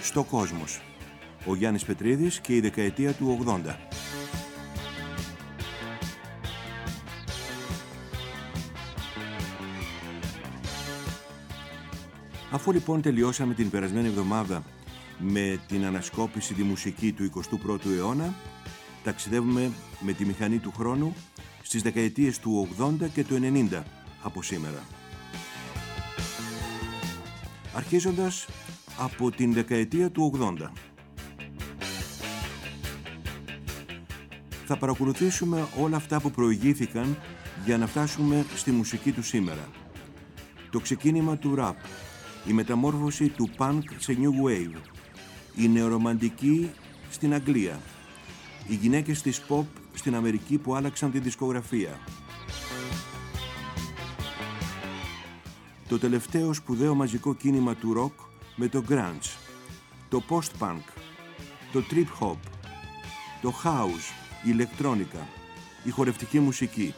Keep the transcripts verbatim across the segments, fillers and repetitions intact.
στο Κόσμος. Ο Γιάννης Πετρίδης και η δεκαετία του ογδόντα. Αφού λοιπόν τελειώσαμε την περασμένη εβδομάδα με την ανασκόπηση τη μουσική του εικοστού πρώτου αιώνα, ταξιδεύουμε με τη μηχανή του χρόνου στις δεκαετίες του ογδόντα και του ενενήντα από σήμερα. Αρχίζοντας από την δεκαετία του ογδόντα. Θα παρακολουθήσουμε όλα αυτά που προηγήθηκαν για να φτάσουμε στη μουσική του σήμερα. Το ξεκίνημα του rap, η μεταμόρφωση του punk σε new wave, η νεορομαντική στην Αγγλία, οι γυναίκες της pop στην Αμερική που άλλαξαν τη δισκογραφία, το τελευταίο σπουδαίο μαζικό κίνημα του rock με το grunge, το post-punk, το trip-hop, το house, η ηλεκτρόνικα, η χορευτική μουσική.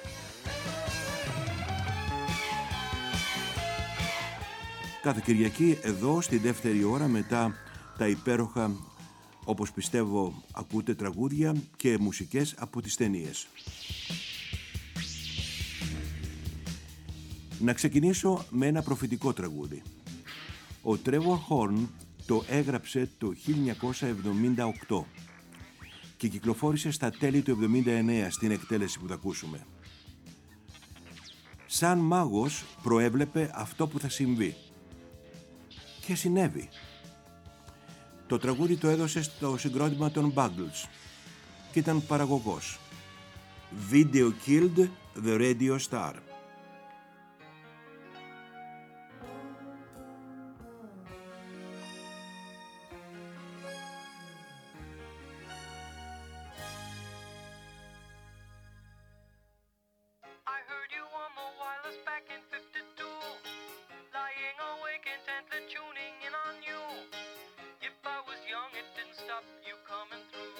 Κάθε Κυριακή εδώ στη δεύτερη ώρα μετά τα υπέροχα, όπως πιστεύω ακούτε, τραγούδια και μουσικές από τις ταινίες. Να ξεκινήσω με ένα προφητικό τραγούδι. Ο Τρέβορ Χόρν το έγραψε το χίλια εννιακόσια εβδομήντα οκτώ και κυκλοφόρησε στα τέλη του εβδομήντα εννέα στην εκτέλεση που θα ακούσουμε. Σαν μάγος προέβλεπε αυτό που θα συμβεί. Και συνέβη. Το τραγούδι το έδωσε στο συγκρότημα των Buggles και ήταν παραγωγός. Video killed the radio star.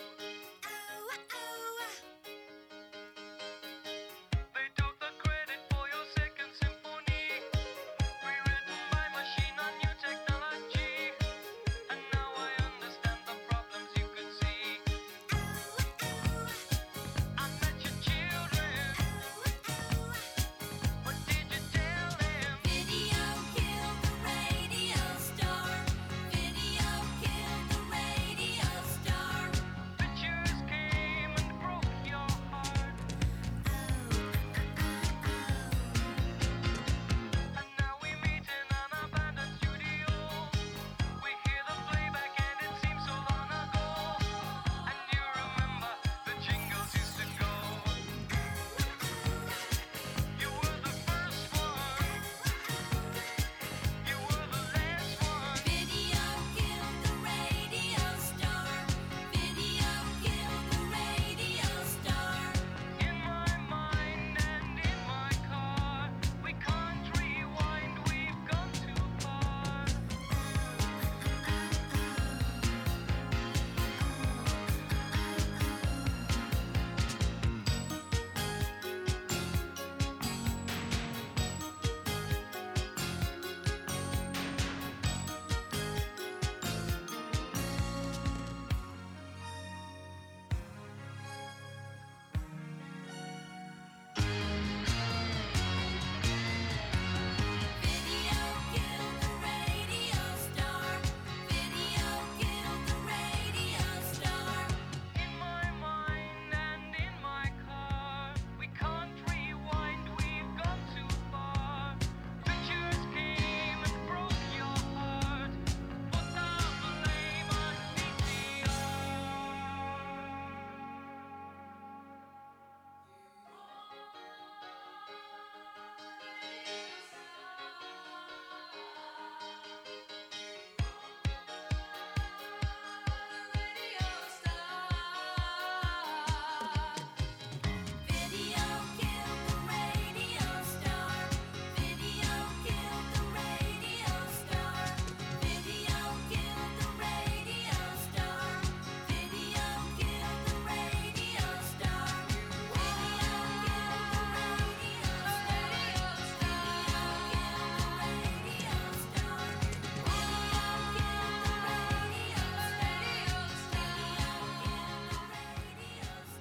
They took the credit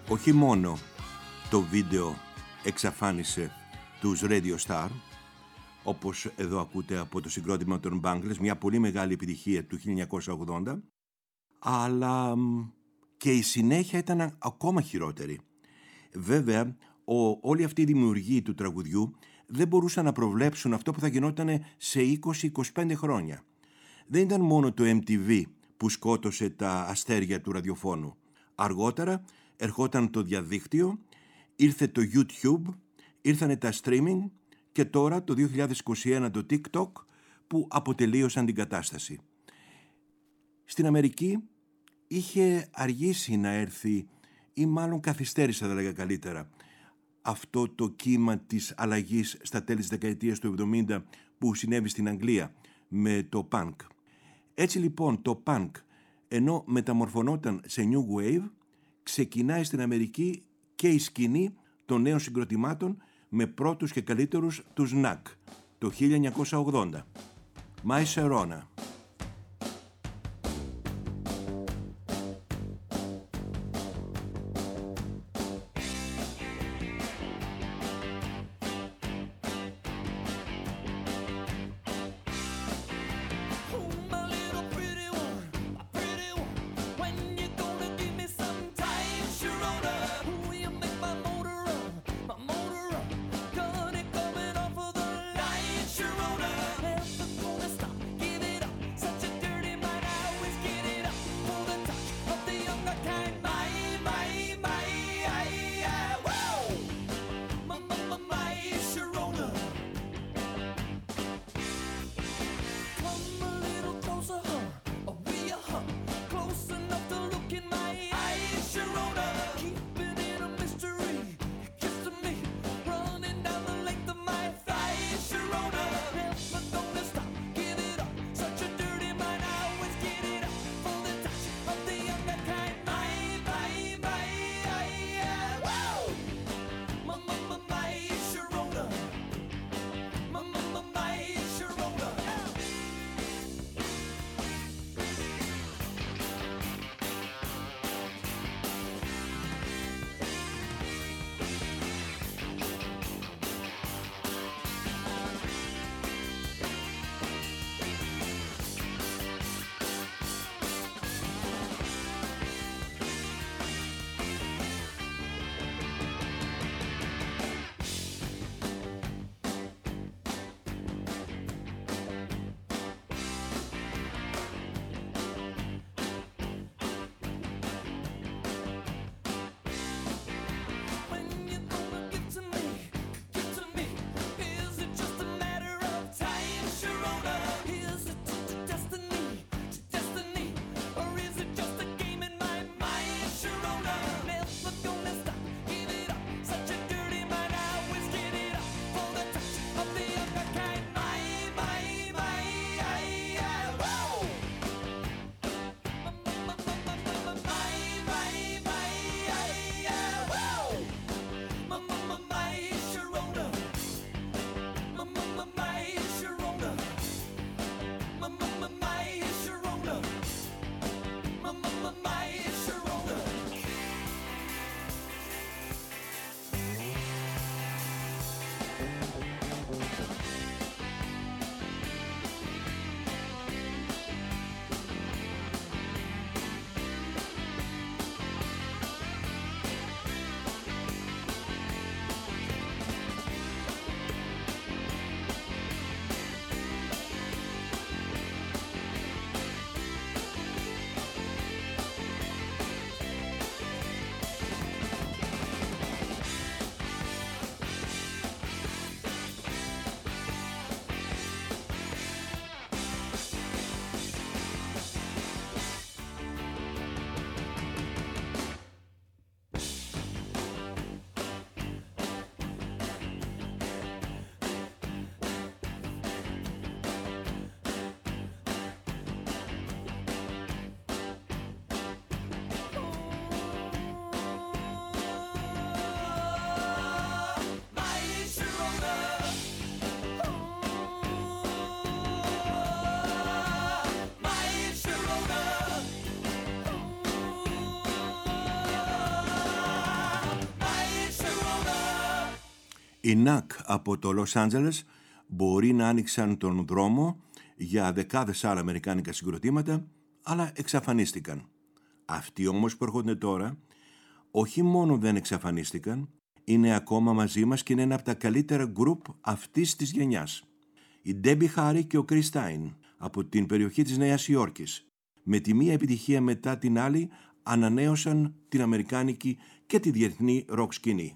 όχι μόνο το βίντεο εξαφάνισε τους Radio Star, όπως εδώ ακούτε από το συγκρότημα των Bangles, μια πολύ μεγάλη επιτυχία του χίλια εννιακόσια ογδόντα, αλλά και η συνέχεια ήταν ακόμα χειρότερη. Βέβαια, ο, όλη αυτή η δημιουργοί του τραγουδιού δεν μπορούσαν να προβλέψουν αυτό που θα γινόταν σε είκοσι με είκοσι πέντε χρόνια. Δεν ήταν μόνο το εμ τι βι που σκότωσε τα αστέρια του ραδιοφώνου. Αργότερα ερχόταν το διαδίκτυο, ήρθε το YouTube, ήρθανε τα streaming και τώρα το δύο χιλιάδες είκοσι ένα το TikTok που αποτελείωσαν την κατάσταση. Στην Αμερική είχε αργήσει να έρθει, ή μάλλον καθυστέρησε θα λέγα καλύτερα, αυτό το κύμα της αλλαγής στα τέλη της δεκαετίας του εβδομήντα που συνέβη στην Αγγλία με το punk. Έτσι λοιπόν το punk, ενώ μεταμορφωνόταν σε new wave, ξεκινάει στην Αμερική και η σκηνή των νέων συγκροτημάτων με πρώτους και καλύτερους τους νακ το χίλια εννιακόσια ογδόντα. My Sharona. Οι νακ από το Λος Άντζελες μπορεί να άνοιξαν τον δρόμο για δεκάδες άλλα αμερικάνικα συγκροτήματα, αλλά εξαφανίστηκαν. Αυτοί όμως που έρχονται τώρα, όχι μόνο δεν εξαφανίστηκαν, είναι ακόμα μαζί μας και είναι ένα από τα καλύτερα γκρουπ αυτής της γενιάς. Η Ντέμπι Χάρι και ο Chris Stein από την περιοχή της Νέας Υόρκης, με τη μία επιτυχία μετά την άλλη, ανανέωσαν την αμερικάνικη και τη διεθνή ροκ σκηνή.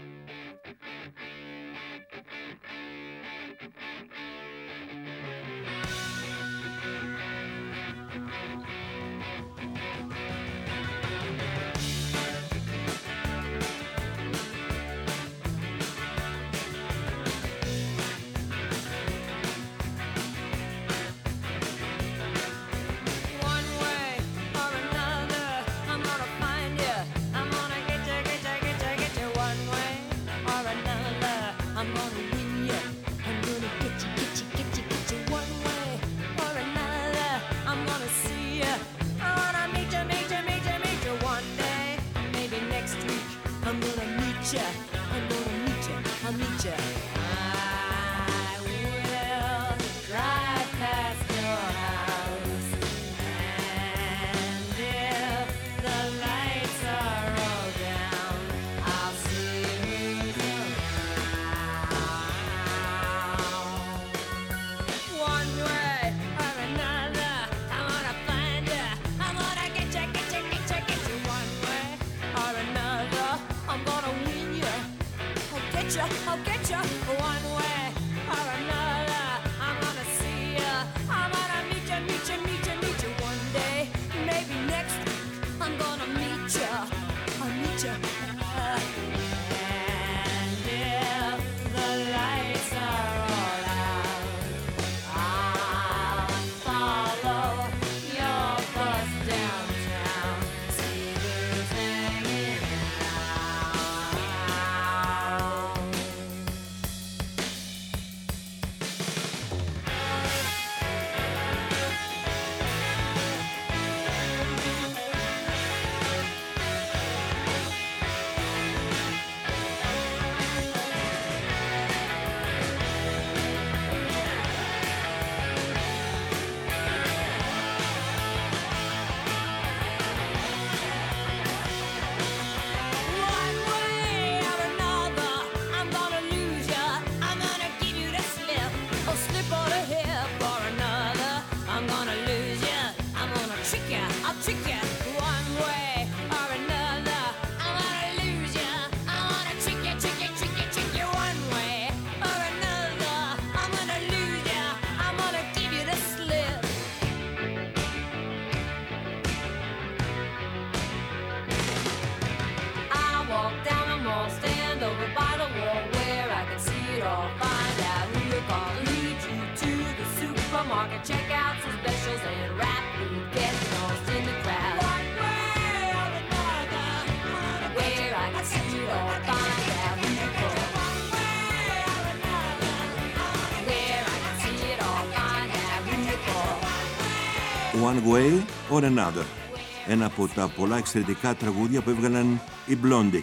One Way or Another, ένα από τα πολλά εξαιρετικά τραγούδια που έβγαλαν οι Blondie.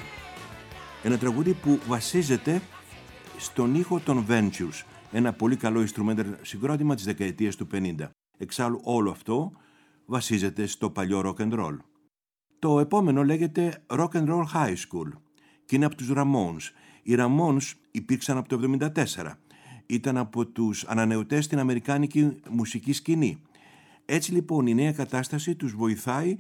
Ένα τραγούδι που βασίζεται στον ήχο των Ventures, ένα πολύ καλό instrumental συγκρότημα της δεκαετίας του πενήντα. Εξάλλου όλο αυτό βασίζεται στο παλιό rock and roll. Το επόμενο λέγεται Rock and Roll High School και είναι από τους Ramones. Οι Ramones υπήρξαν από το εβδομήντα τέσσερα. Ήταν από τους ανανεωτές στην αμερικάνικη μουσική σκηνή. Έτσι λοιπόν η νέα κατάσταση τους βοηθάει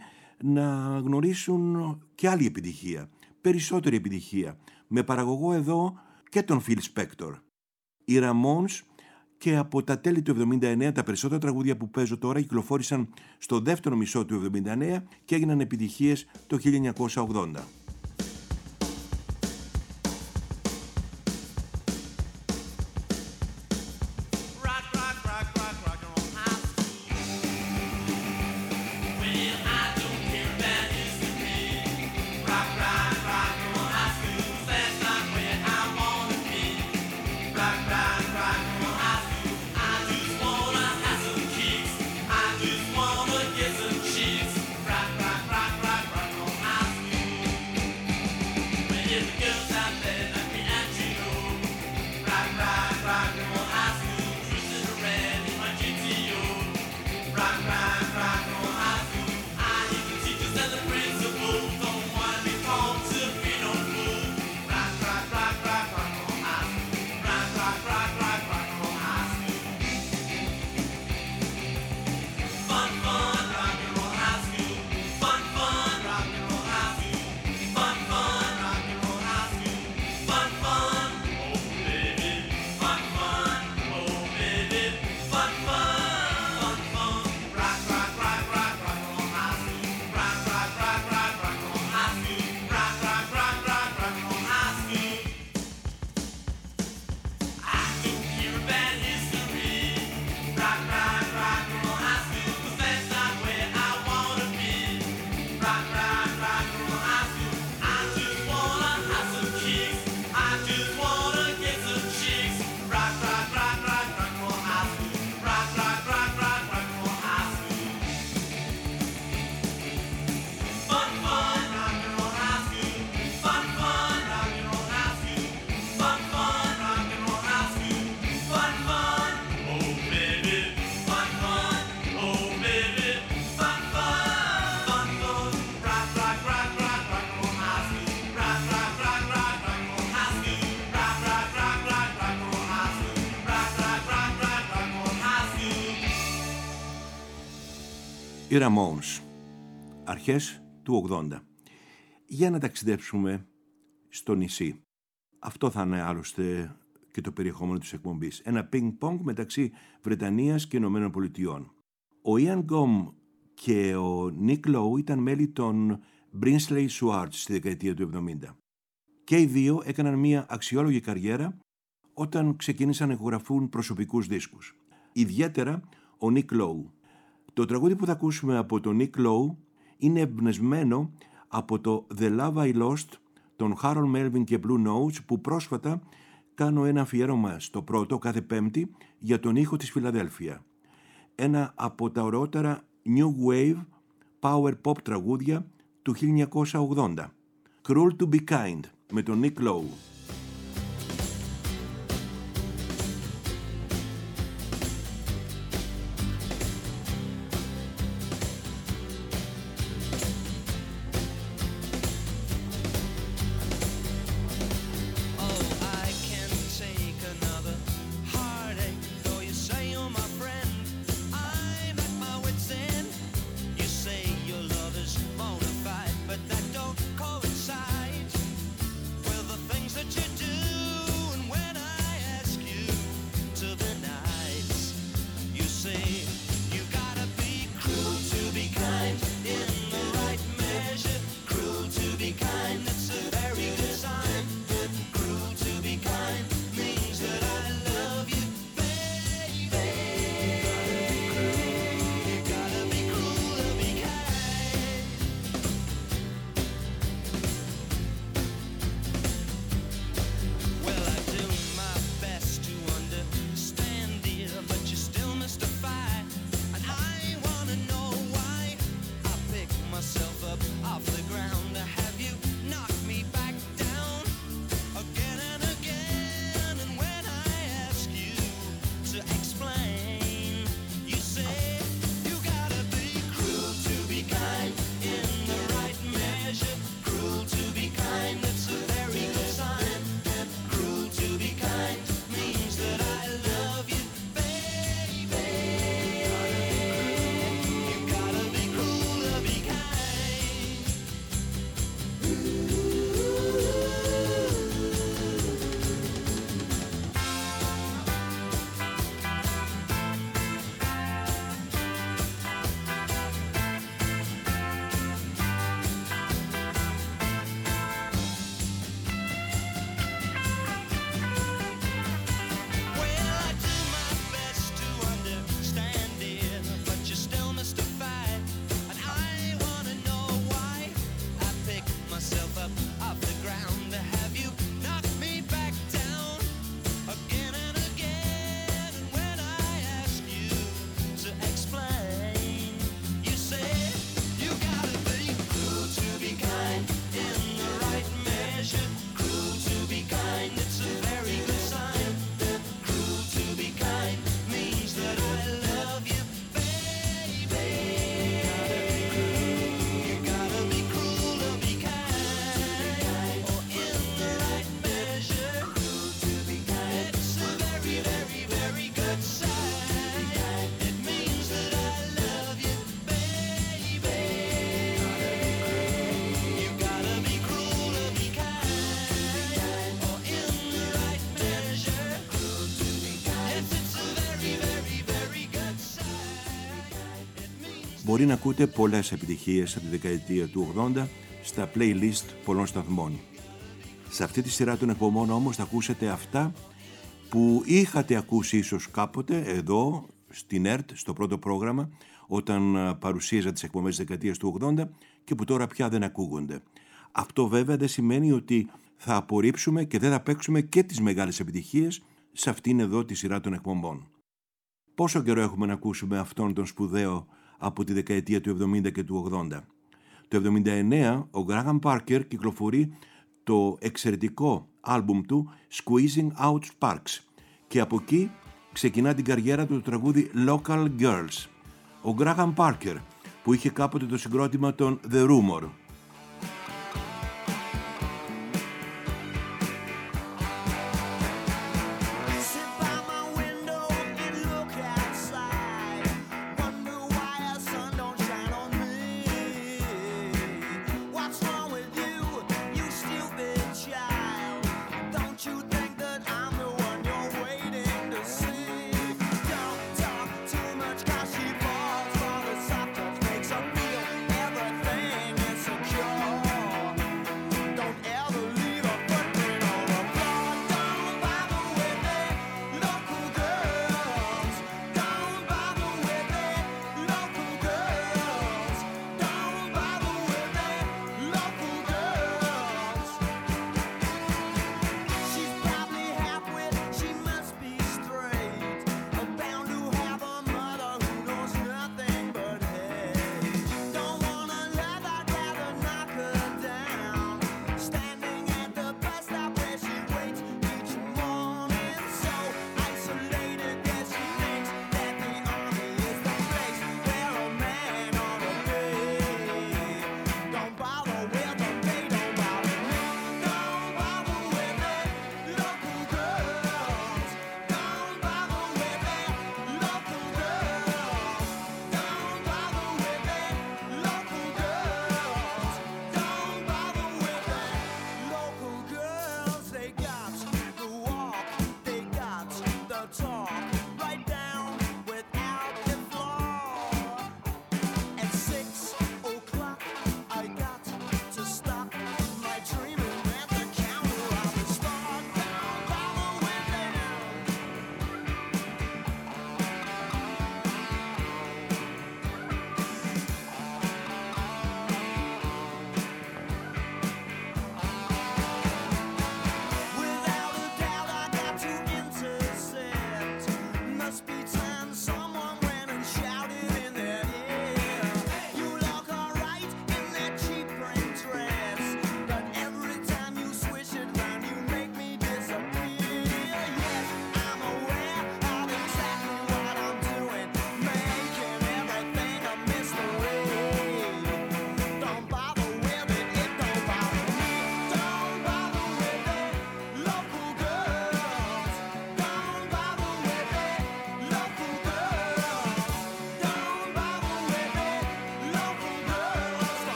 να γνωρίσουν και άλλη επιτυχία, περισσότερη επιτυχία, με παραγωγό εδώ και τον Phil Spector. Οι Ramones και από τα τέλη του εβδομήντα εννέα τα περισσότερα τραγούδια που παίζω τώρα κυκλοφόρησαν στο δεύτερο μισό του εβδομήντα εννέα και έγιναν επιτυχίες το χίλια εννιακόσια ογδόντα. Οι Ramones, αρχές του ογδόντα. Για να ταξιδέψουμε στο νησί. Αυτό θα είναι άλλωστε και το περιεχόμενο της εκπομπής. Ένα πινκ-πονγκ μεταξύ Βρετανίας και Ηνωμένων Πολιτειών. Ο Ian Gom και ο Nick Lowe ήταν μέλη των Brinsley Schwarz στη δεκαετία του εβδομήντα. Και οι δύο έκαναν μια αξιόλογη καριέρα όταν ξεκίνησαν να ηχογραφούν προσωπικούς δίσκους. Ιδιαίτερα ο Nick Lowe. Το τραγούδι που θα ακούσουμε από τον Nick Lowe είναι εμπνευσμένο από το The Love I Lost των Harold Melvin και Blue Notes, που πρόσφατα κάνω ένα αφιέρωμα στο πρώτο κάθε Πέμπτη για τον ήχο της Φιλαδέλφια. Ένα από τα ωραιότερα New Wave Power Pop τραγούδια του χίλια εννιακόσια ογδόντα. Cruel to be Kind με τον Nick Lowe. Μπορεί να ακούτε πολλές επιτυχίες από τη δεκαετία του ογδόντα στα playlist πολλών σταθμών. Σε αυτή τη σειρά των εκπομπών όμως θα ακούσετε αυτά που είχατε ακούσει ίσως κάποτε εδώ στην ΕΡΤ, στο πρώτο πρόγραμμα, όταν παρουσίαζα τις εκπομπές της δεκαετίας του ογδόντα και που τώρα πια δεν ακούγονται. Αυτό βέβαια δεν σημαίνει ότι θα απορρίψουμε και δεν θα παίξουμε και τις μεγάλες επιτυχίες σε αυτήν εδώ τη σειρά των εκπομπών. Πόσο καιρό έχουμε να ακούσουμε αυτόν τον σπουδαίο από τη δεκαετία του εβδομήντα και του ογδόντα. Το εβδομήντα εννέα ο Graham Parker κυκλοφορεί το εξαιρετικό άλμπουμ του Squeezing Out Sparks και από εκεί ξεκινά την καριέρα του το τραγούδι Local Girls. Ο Graham Parker που είχε κάποτε το συγκρότημα των The Rumor. Shine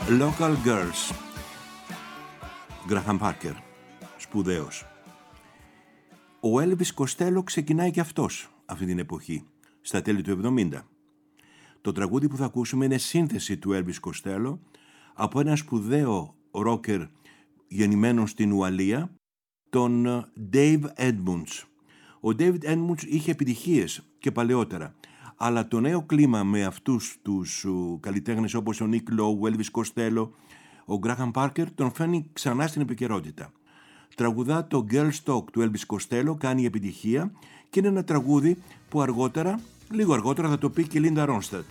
Local Girls. Graham Parker. Σπουδαίος. Ο Elvis Costello ξεκινάει και αυτός αυτή την εποχή, στα τέλη του εβδομήντα. Το τραγούδι που θα ακούσουμε είναι σύνθεση του Elvis Costello από ένα σπουδαίο ρόκερ γεννημένο στην Ουαλία, τον Dave Edmunds. Ο David Edmunds είχε επιτυχίες και παλαιότερα, αλλά το νέο κλίμα με αυτούς τους uh, καλλιτέχνες όπως ο Nick Lowe, ο Elvis Costello, ο Graham Parker τον φέρνει ξανά στην επικαιρότητα. Τραγουδά το Girls Talk του Elvis Costello, κάνει επιτυχία και είναι ένα τραγούδι που αργότερα, λίγο αργότερα θα το πει και η Linda Ronstadt.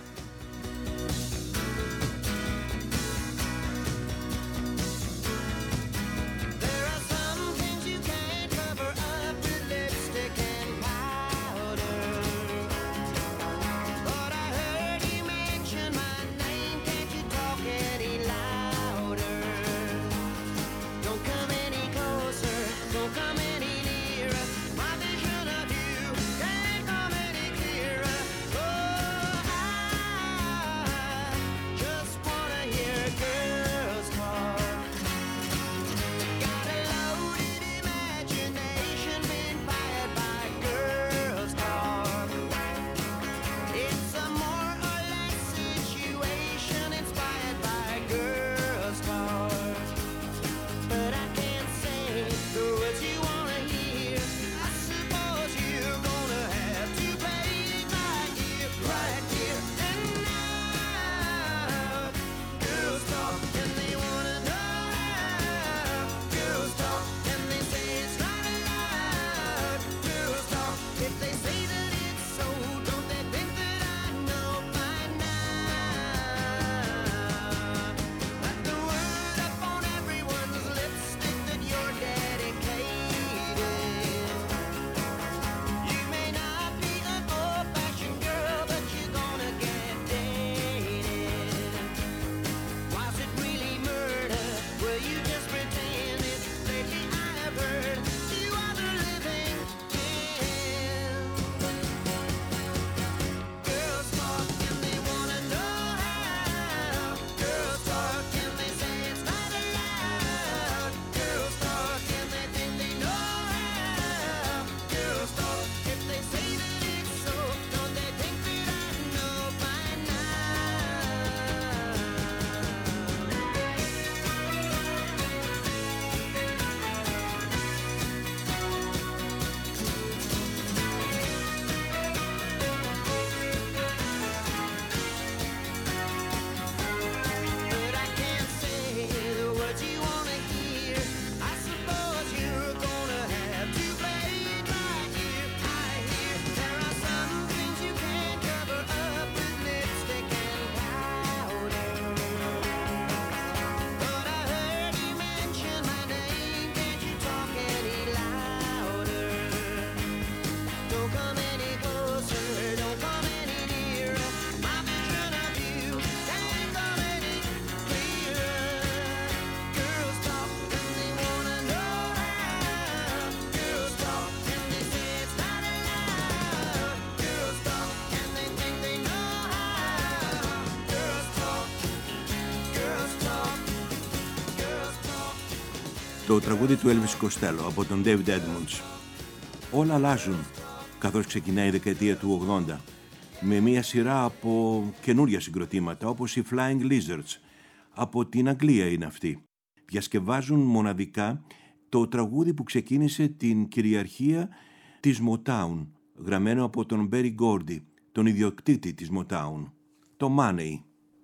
Το τραγούδι του Elvis Costello από τον David Edmunds. Όλα αλλάζουν καθώς ξεκινάει η δεκαετία του ογδόντα με μια σειρά από καινούρια συγκροτήματα όπως οι Flying Lizards. Από την Αγγλία είναι αυτοί. Διασκευάζουν μοναδικά το τραγούδι που ξεκίνησε την κυριαρχία της Motown, γραμμένο από τον Berry Gordy, τον ιδιοκτήτη της Motown, το Money.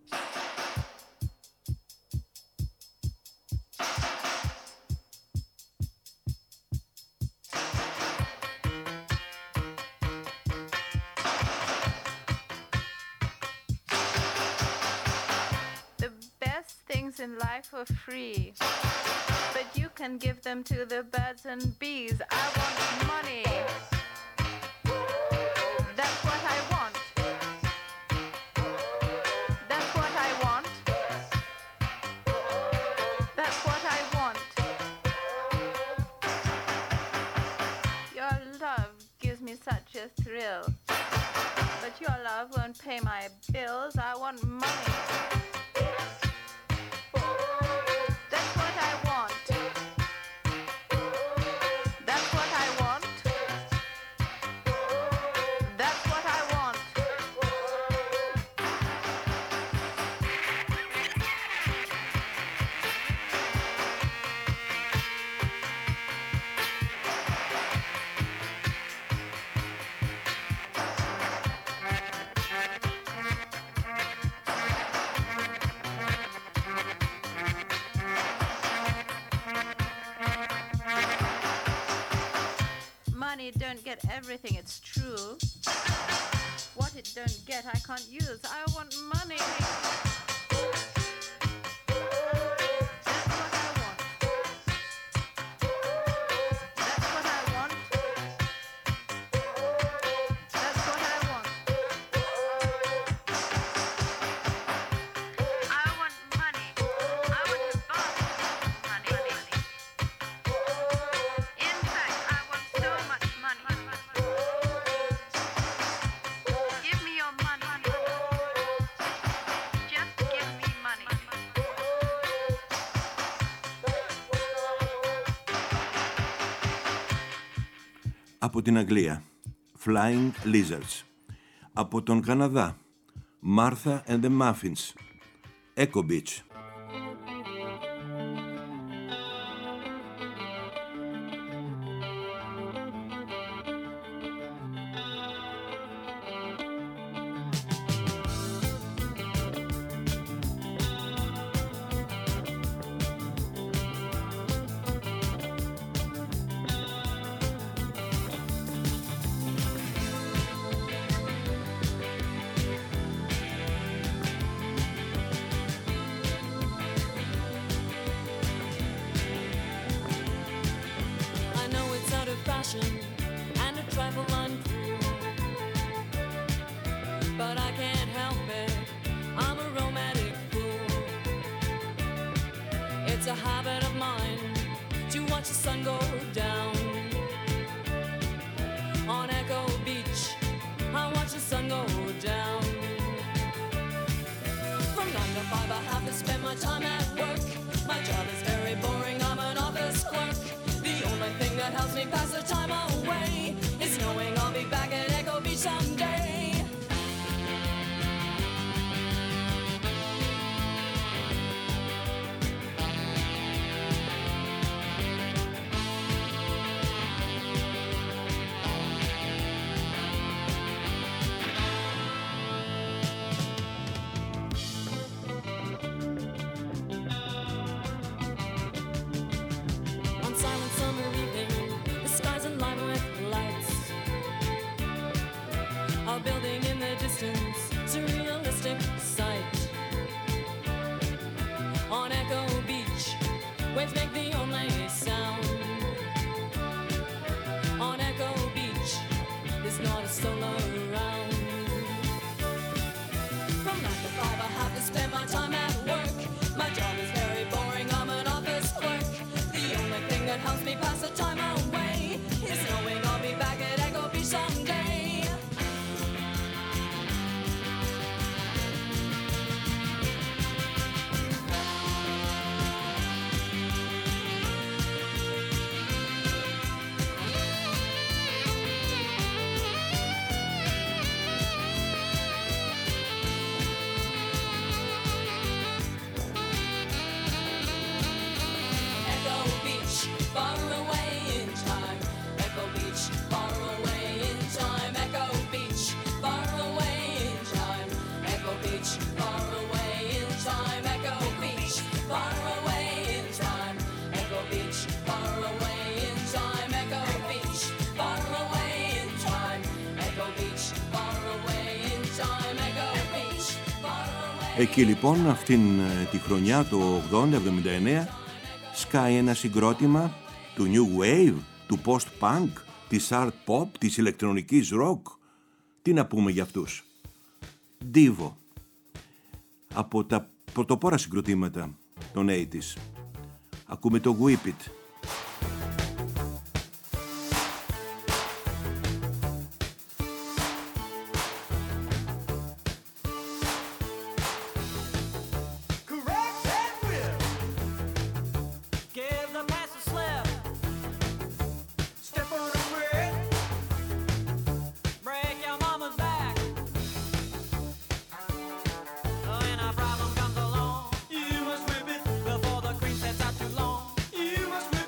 In life are free, but you can give them to the birds and bees. I want money. That's what I want. That's what I want. That's what I want. Your love gives me such a thrill, but your love won't pay my bills. I want money. money don't get everything, it's true. What it don't get, I can't use. I want money. Από την Αγγλία, Flying Lizards. Από τον Καναδά, Martha and the Muffins, Echo Beach. And a trifle uncool, but I can't help it, I'm a romantic fool. It's a habit of mine to watch the sun go down on Echo Beach. I watch the sun go down. From nine to five I have to spend my time at work. My job is very boring, I'm an office clerk. The only thing that helps me pass the time away is knowing I'll be back at Echo Beach someday. Building in the distance, surrealistic sight. On Echo Beach, waves make the only sound. On Echo Beach, there's not a soul around. From nine to five I have to spend my time at work. My job is very boring, I'm an office clerk. The only thing that helps me pass the time away is knowing I'll be back at Echo Beach someday. Εκεί λοιπόν αυτήν τη χρονιά το ογδόντα εβδομήντα εννέα σκάει ένα συγκρότημα του New Wave, του Post-Punk, της Art Pop, της ηλεκτρονικής rock. Τι να πούμε για αυτούς? Divo. Από τα πρωτοπόρα συγκροτήματα των ογδόντα. Ακούμε το Whip It. You must whip it before the cream sets out too long. You must whip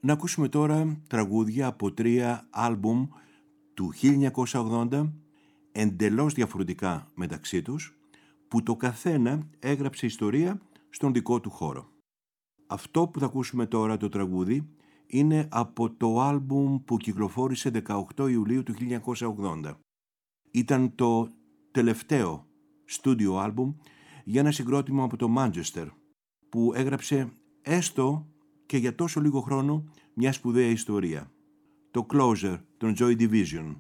Να ακούσουμε τώρα τραγούδια από τρία άλμπουμ του χίλια εννιακόσια ογδόντα, εντελώς διαφορετικά μεταξύ τους, που το καθένα έγραψε ιστορία στον δικό του χώρο. Αυτό που θα ακούσουμε τώρα, το τραγούδι, είναι από το άλμπουμ που κυκλοφόρησε δεκαοκτώ Ιουλίου του χίλια εννιακόσια ογδόντα. Ήταν το τελευταίο στούντιο άλμπουμ για ένα συγκρότημα από το Μάντσεστερ, που έγραψε έστω και για τόσο λίγο χρόνο μια σπουδαία ιστορία. Το Closer των Joy Division.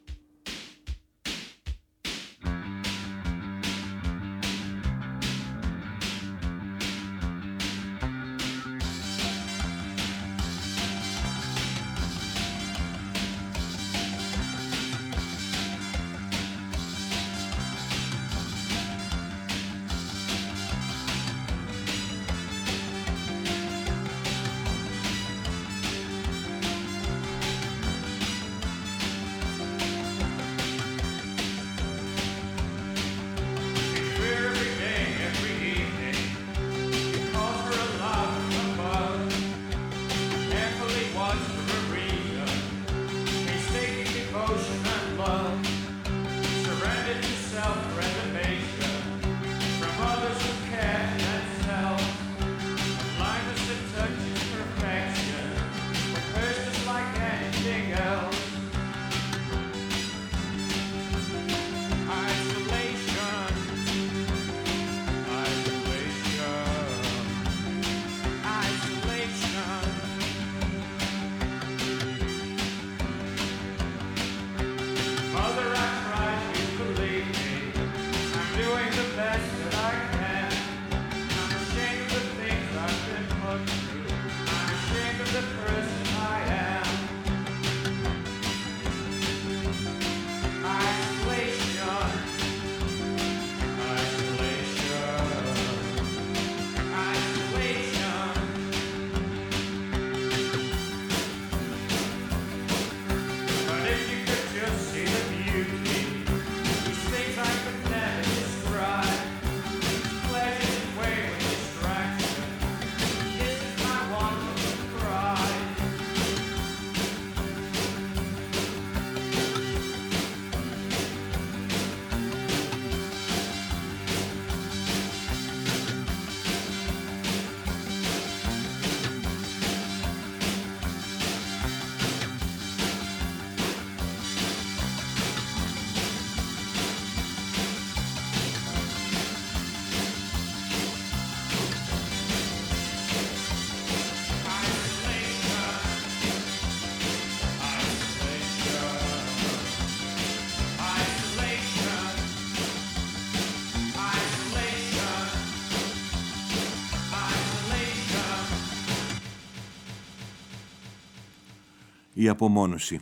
Η απομόνωση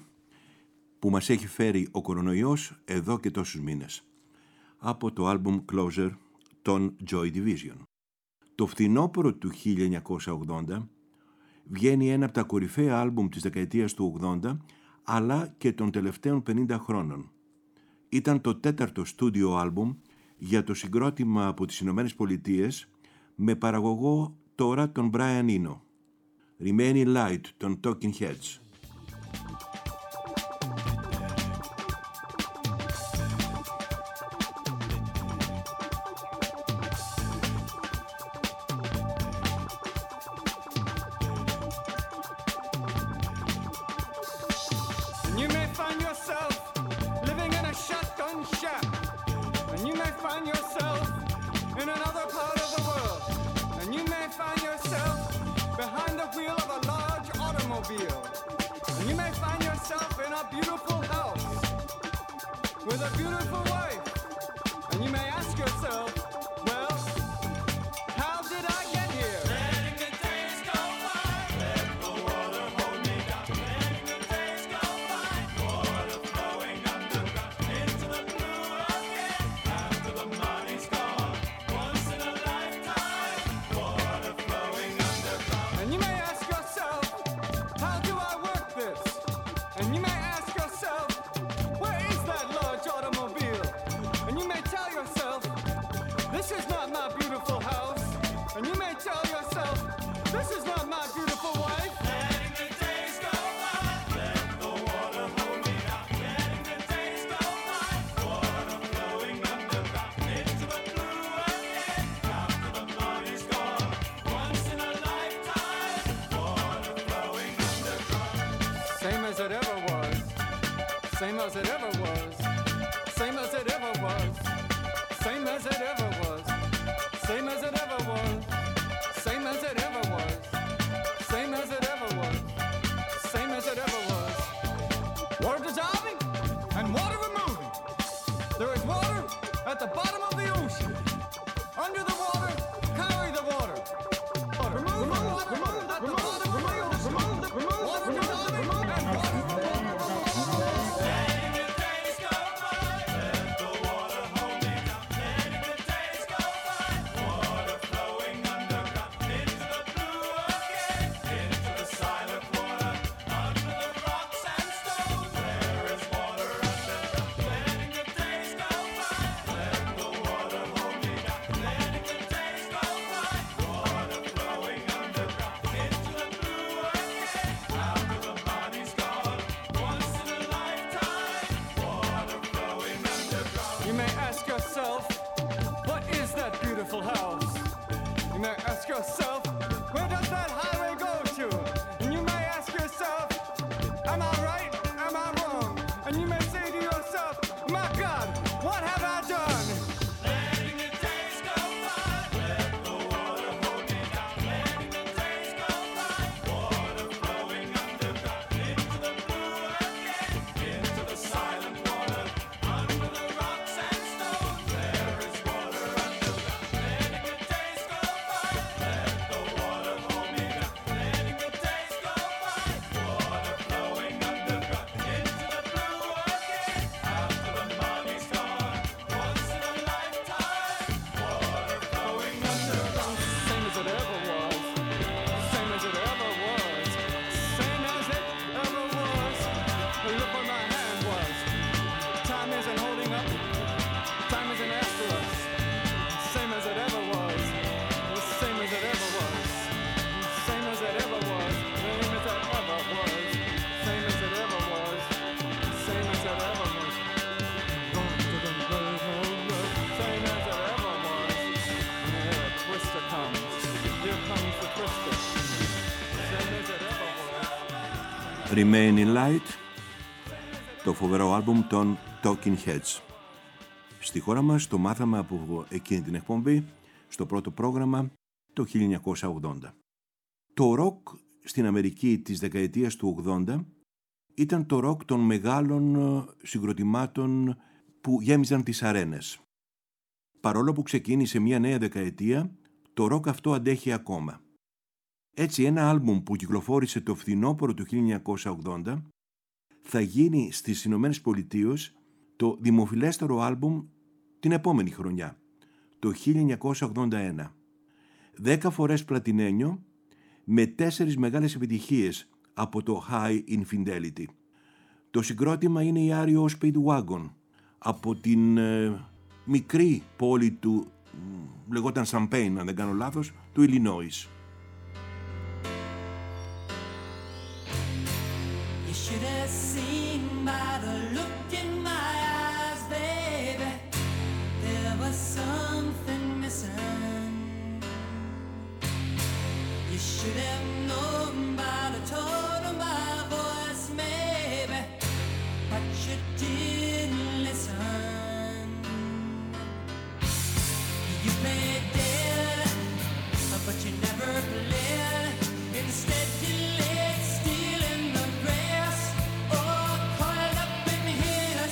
που μας έχει φέρει ο κορονοϊός εδώ και τόσους μήνες. Από το άλμπουμ Closer των Joy Division. Το φθινόπωρο του χίλια εννιακόσια ογδόντα βγαίνει ένα από τα κορυφαία άλμπουμ της δεκαετίας του ογδόντα, αλλά και των τελευταίων πενήντα χρόνων. Ήταν το τέταρτο στούντιο άλμπουμ για το συγκρότημα από τις Ηνωμένες Πολιτείες, με παραγωγό τώρα τον Brian Eno. Remaining Light των Talking Heads. Same as it ever was. Same as it ever was. Same as it ever was. Same as it ever was. Same as it ever was. Same as it ever was. Same as it ever was. Water dissolving and water removing. There is water at the bottom of the ocean. Under the water, carry the water. Water. Remove, remove, water remove, at the bottom of the ocean. Remove, remove, water dissolving and water removing. Yourself, where does that highway go to? And you may ask yourself, am I right? Am I wrong? And you may say to yourself, my God, what have I done? Letting the days go by, let the water hold me down. Letting the days go by, water flowing underground into the blue again, into the silent water, under the rocks and stones. There is water underground. Letting the days go by. Remain in Light, το φοβερό άλμπουμ των Talking Heads. Στη χώρα μας το μάθαμε από εκείνη την εκπομπή, στο πρώτο πρόγραμμα, το χίλια εννιακόσια ογδόντα. Το ροκ στην Αμερική της δεκαετίας του ογδόντα ήταν το ροκ των μεγάλων συγκροτημάτων που γέμιζαν τις αρένες. Παρόλο που ξεκίνησε μια νέα δεκαετία, το ροκ αυτό αντέχει ακόμα. Έτσι ένα άλμπουμ που κυκλοφόρησε το φθινόπωρο του χίλια εννιακόσια ογδόντα θα γίνει στις Ηνωμένες Πολιτείες το δημοφιλέστερο άλμπουμ την επόμενη χρονιά, το χίλια εννιακόσια ογδόντα ένα. Δέκα φορές πλατινένιο με τέσσερις μεγάλες επιτυχίες από το High Infidelity. Το συγκρότημα είναι η αρ ι ο Speedwagon από την ε, μικρή πόλη του, λεγόταν Champaign αν δεν κάνω λάθος, του Illinois. You should have seen by the look in my eyes, baby, there was something missing. You should have known by the tone of my voice, maybe, but you didn't listen. You played dead, but you never played. Instead you laid still in the grass, or coiled up in here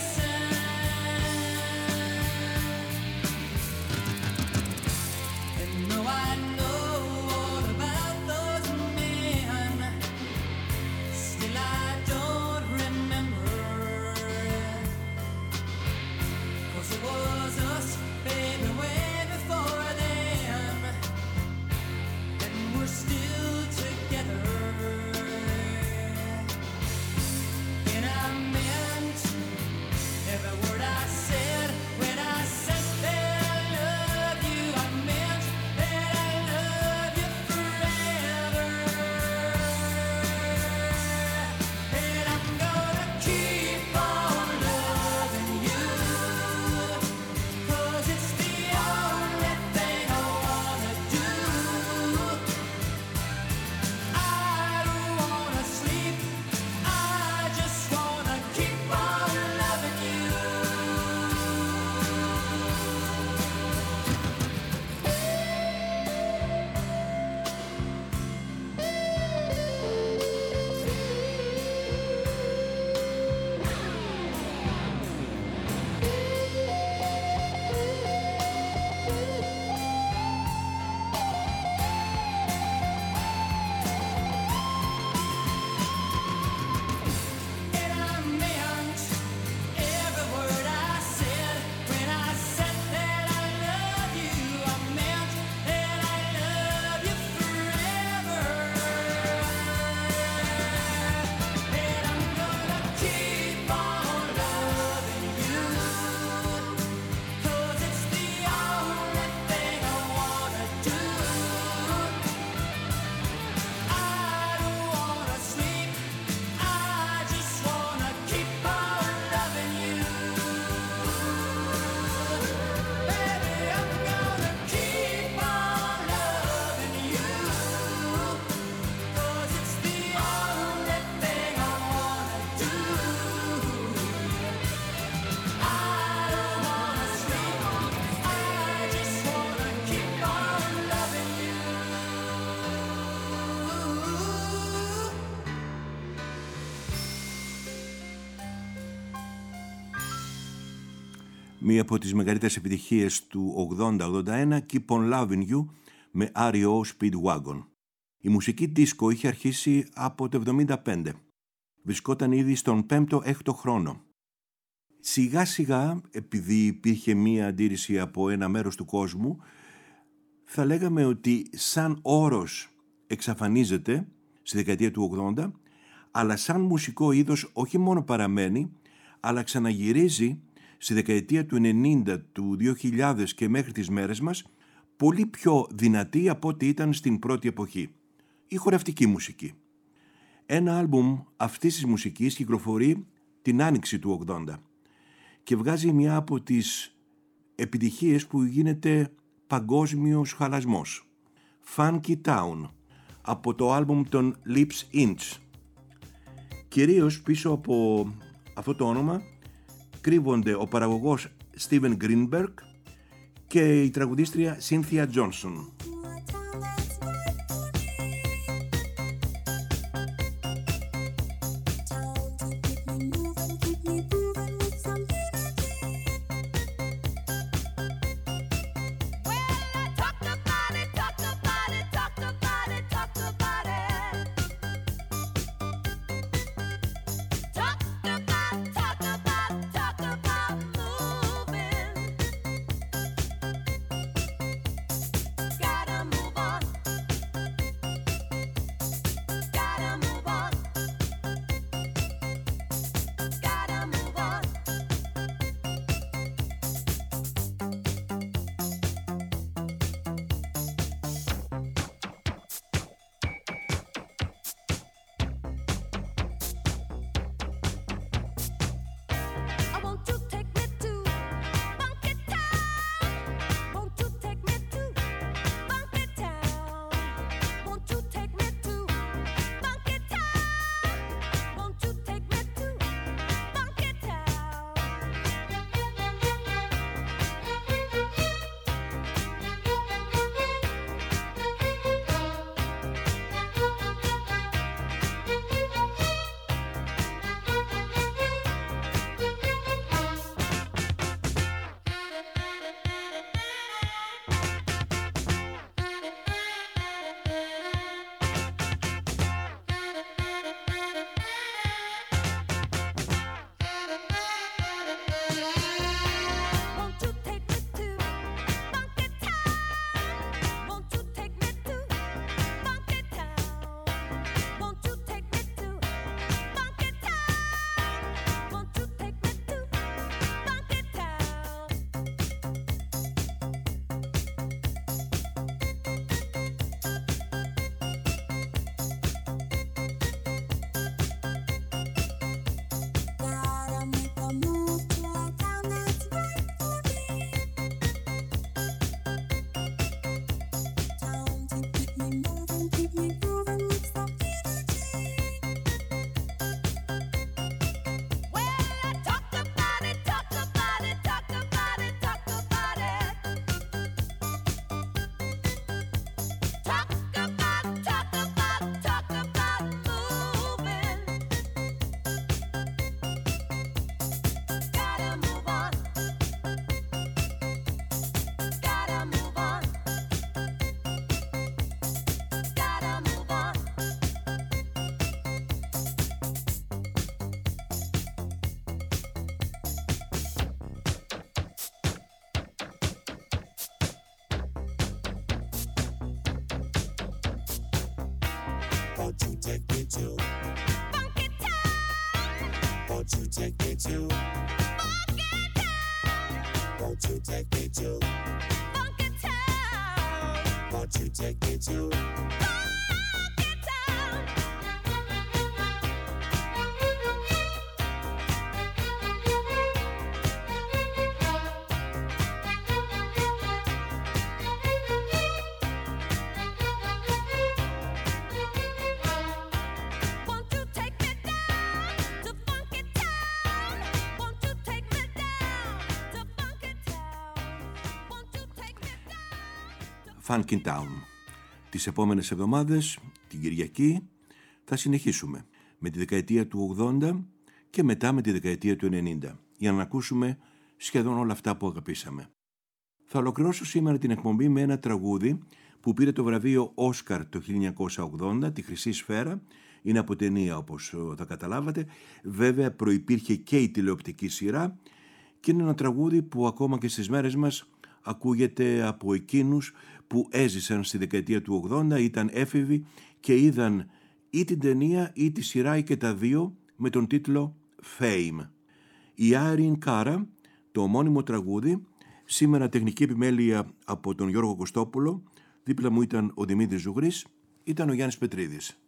and though I know all about those men, still I don't remember μία από τις μεγαλύτερες επιτυχίες του ογδόντα ογδόντα ένα, Keep on Loving You με αρ ι ο Speedwagon. Η μουσική δίσκο είχε αρχίσει από το εβδομήντα πέντε. Βρισκόταν ήδη στον πέμπτο έκτο χρόνο. Σιγά σιγά, επειδή υπήρχε μία αντίρρηση από ένα μέρος του κόσμου, θα λέγαμε ότι σαν όρος εξαφανίζεται στη δεκαετία του ογδόντα, αλλά σαν μουσικό είδος όχι μόνο παραμένει, αλλά ξαναγυρίζει στη δεκαετία του ενενήντα, του δύο χιλιάδες και μέχρι τις μέρες μας, πολύ πιο δυνατή από ό,τι ήταν στην πρώτη εποχή. Η χορευτική μουσική. Ένα άλμπουμ αυτής της μουσικής κυκλοφορεί την άνοιξη του ογδόντα και βγάζει μια από τις επιτυχίες που γίνεται παγκόσμιος χαλασμός. Funky Town, από το άλμπουμ των Lips Inch. Κυρίως πίσω από αυτό το όνομα κρύβονται ο παραγωγός Steven Greenberg και η τραγουδίστρια Cynthia Johnson. Won't you take me to Funky Town? Won't you take me to Funky Town? Won't you take me to Funky Town? Won't you take me to Funky Town? Funky Town. Τις επόμενες εβδομάδες, την Κυριακή, θα συνεχίσουμε με τη δεκαετία του ογδόντα και μετά με τη δεκαετία του ενενήντα για να ακούσουμε σχεδόν όλα αυτά που αγαπήσαμε. Θα ολοκληρώσω σήμερα την εκπομπή με ένα τραγούδι που πήρε το βραβείο Όσκαρ το χίλια εννιακόσια ογδόντα, τη Χρυσή Σφαίρα. Είναι από ταινία, όπως θα καταλάβατε. Βέβαια προϋπήρχε και η τηλεοπτική σειρά και είναι ένα τραγούδι που ακόμα και στις μέρες μας ακούγεται από εκείνους που έζησαν στη δεκαετία του ογδόντα, ήταν έφηβοι και είδαν ή την ταινία ή τη σειρά ή και τα δύο με τον τίτλο Fame. Η Irene Cara, το ομώνυμο τραγούδι, σήμερα τεχνική επιμέλεια από τον Γιώργο Κωστόπουλο, δίπλα μου ήταν ο Δημήτρης Ζουγρής, ήταν ο Γιάννης Πετρίδης.